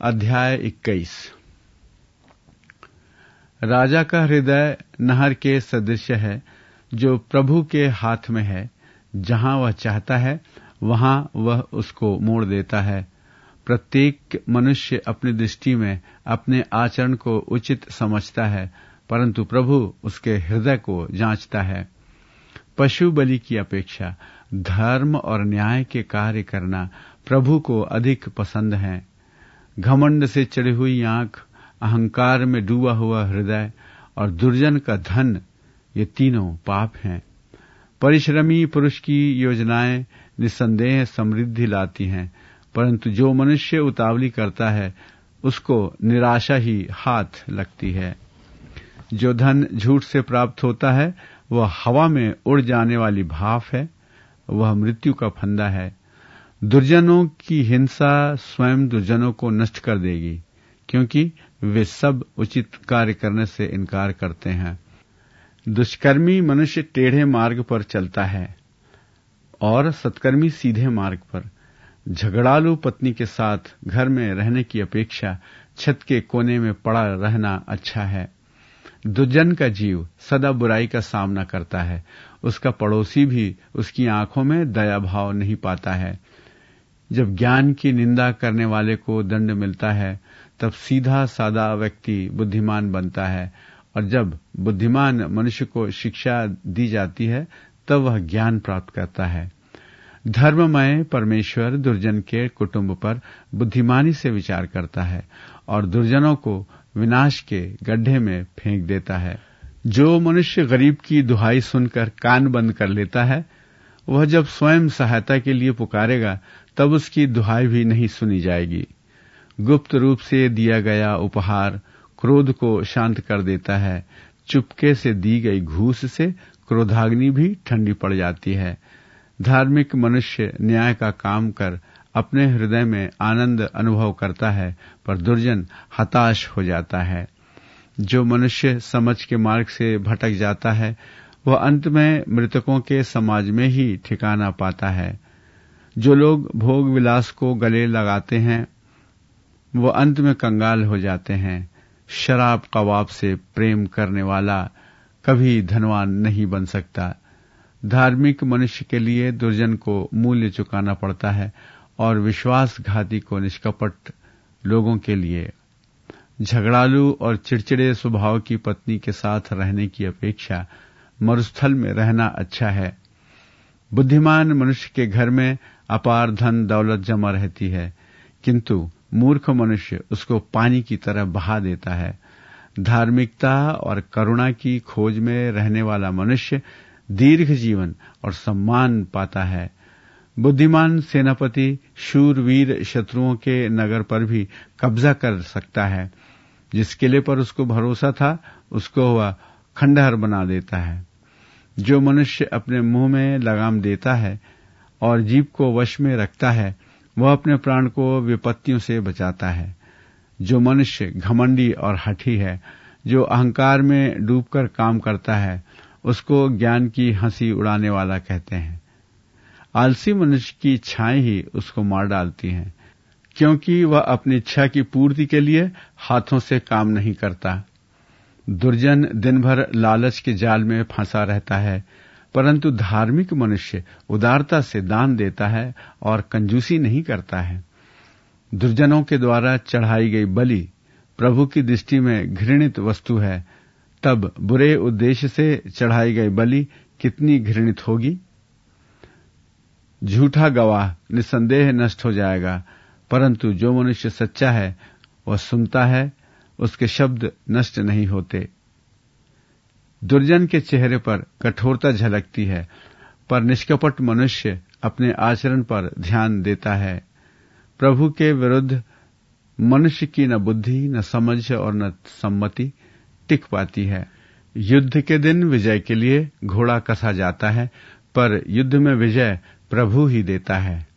अध्याय 21। राजा का हृदय नहर के सदृश है, जो प्रभु के हाथ में है। जहां वह चाहता है वहां वह उसको मोड़ देता है। प्रत्येक मनुष्य अपनी दृष्टि में अपने आचरण को उचित समझता है, परंतु प्रभु उसके हृदय को जांचता है। पशु बलि की अपेक्षा धर्म और न्याय के कार्य करना प्रभु को अधिक पसंद है। घमंड से चढ़ी हुई आंख, अहंकार में डूबा हुआ हृदय और दुर्जन का धन, ये तीनों पाप हैं। परिश्रमी पुरुष की योजनाएं निस्संदेह समृद्धि लाती हैं, परंतु जो मनुष्य उतावली करता है उसको निराशा ही हाथ लगती है। जो धन झूठ से प्राप्त होता है वह हवा में उड़ जाने वाली भाप है, वह मृत्यु का फंदा है। दुर्जनों की हिंसा स्वयं दुर्जनों को नष्ट कर देगी, क्योंकि वे सब उचित कार्य करने से इनकार करते हैं। दुष्कर्मी मनुष्य टेढ़े मार्ग पर चलता है और सत्कर्मी सीधे मार्ग पर। झगड़ालू पत्नी के साथ घर में रहने की अपेक्षा छत के कोने में पड़ा रहना अच्छा है। दुर्जन का जीव सदा बुराई का सामना करता है, उसका पड़ोसी भी उसकी आंखों में दया भाव नहीं पाता है। जब ज्ञान की निंदा करने वाले को दंड मिलता है, तब सीधा सादा व्यक्ति बुद्धिमान बनता है, और जब बुद्धिमान मनुष्य को शिक्षा दी जाती है तब वह ज्ञान प्राप्त करता है। धर्ममय परमेश्वर दुर्जन के कुटुंब पर बुद्धिमानी से विचार करता है और दुर्जनों को विनाश के गड्ढे में फेंक देता है। जो मनुष्य गरीब की दुहाई सुनकर कान बंद कर लेता है, वह जब स्वयं सहायता के लिए पुकारेगा तब उसकी दुहाई भी नहीं सुनी जाएगी। गुप्त रूप से दिया गया उपहार क्रोध को शांत कर देता है। चुपके से दी गई घूस से क्रोधाग्नि भी ठंडी पड़ जाती है। धार्मिक मनुष्य न्याय का काम कर अपने हृदय में आनंद अनुभव करता है, पर दुर्जन हताश हो जाता है। जो मनुष्य समझ के मार्ग से भटक जाता है वह अंत में मृतकों के समाज में ही ठिकाना पाता है। जो लोग भोग विलास को गले लगाते हैं वो अंत में कंगाल हो जाते हैं। शराब कबाब से प्रेम करने वाला कभी धनवान नहीं बन सकता। धार्मिक मनुष्य के लिए दुर्जन को मूल्य चुकाना पड़ता है और विश्वासघाती को निष्कपट लोगों के लिए। झगड़ालू और चिड़चिड़े स्वभाव की पत्नी के साथ रहने की अपेक्षा मरुस्थल में रहना अच्छा है। बुद्धिमान मनुष्य के घर में अपार धन दौलत जमा रहती है, किंतु मूर्ख मनुष्य उसको पानी की तरह बहा देता है। धार्मिकता और करुणा की खोज में रहने वाला मनुष्य दीर्घ जीवन और सम्मान पाता है। बुद्धिमान सेनापति शूरवीर शत्रुओं के नगर पर भी कब्जा कर सकता है। जिस किले पर उसको भरोसा था उसको वह खंडहर बना देता है। जो मनुष्य अपने मुंह में लगाम देता है और जीभ को वश में रखता है वह अपने प्राण को विपत्तियों से बचाता है। जो मनुष्य घमंडी और हठी है, जो अहंकार में डूबकर काम करता है, उसको ज्ञान की हंसी उड़ाने वाला कहते हैं। आलसी मनुष्य की इच्छाएं ही उसको मार डालती हैं, क्योंकि वह अपनी इच्छा की पूर्ति के लिए हाथों से काम नहीं करता। दुर्जन दिन भर लालच के जाल में फंसा रहता है, परंतु धार्मिक मनुष्य उदारता से दान देता है और कंजूसी नहीं करता है। दुर्जनों के द्वारा चढ़ाई गई बलि प्रभु की दृष्टि में घृणित वस्तु है, तब बुरे उद्देश्य से चढ़ाई गई बलि कितनी घृणित होगी। झूठा गवाह निस्संदेह नष्ट हो जाएगा, परंतु जो मनुष्य सच्चा है वह सुनता है, उसके शब्द नष्ट नहीं होते। दुर्जन के चेहरे पर कठोरता झलकती है, पर निष्कपट मनुष्य अपने आचरण पर ध्यान देता है। प्रभु के विरुद्ध मनुष्य की न बुद्धि, न समझ और न सम्मति टिक पाती है। युद्ध के दिन विजय के लिए घोड़ा कसा जाता है, पर युद्ध में विजय प्रभु ही देता है।